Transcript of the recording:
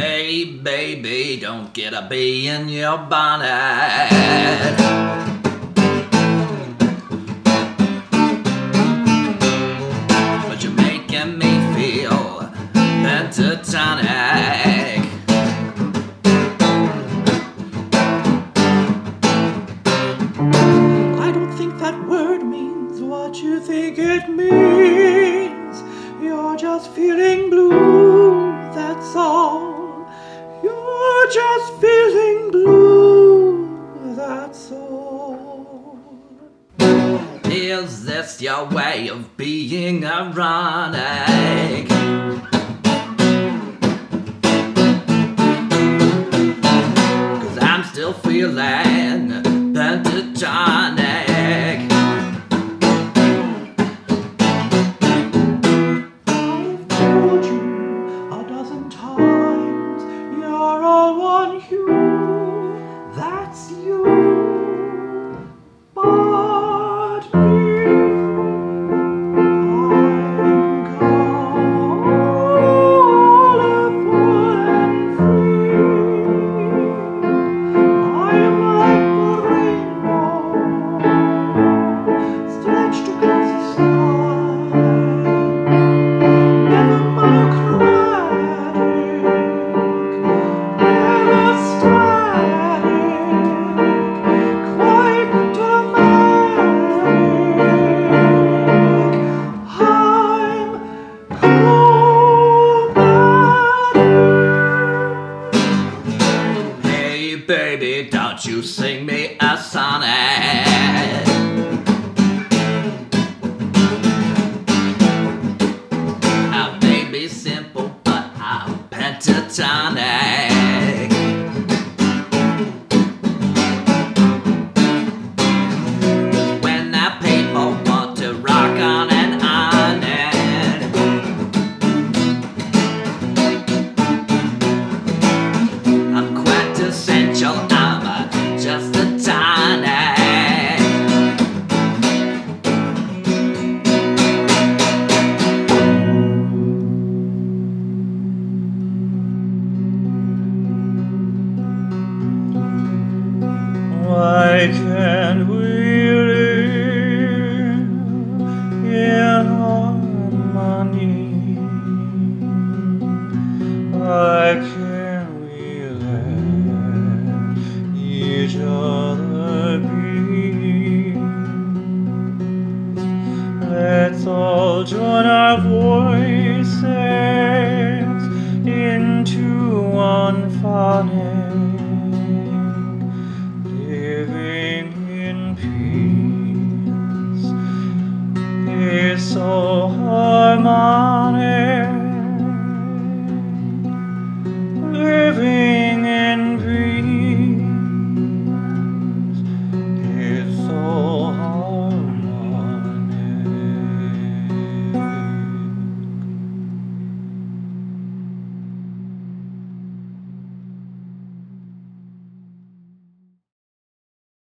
Hey baby, don't get a bee in your bonnet. But you're making me feel pentatonic. I don't think that word means what you think it means. You're just feeling blue, that's all. You're just feeling blue, that's all. Is this your way of being ironic? Cause I'm still feeling pentatonic. I've told you a dozen times, you're all one hue, that's you. But me, I'm colorful and free. I'm like the rainbow, stretched across the sky. Never monochromatic, never static, quite dramatic. I'm chromatic. Hey baby, don't you sing me a sonnet. I may be simple, but I'm pentatonic. When that people want to rock on and on and I'm quintessential, I'm just a tonic. Why can't we live in harmony? Why can't we let each other be? Let's all join our voices into one phonic, living in peace is so harmonic.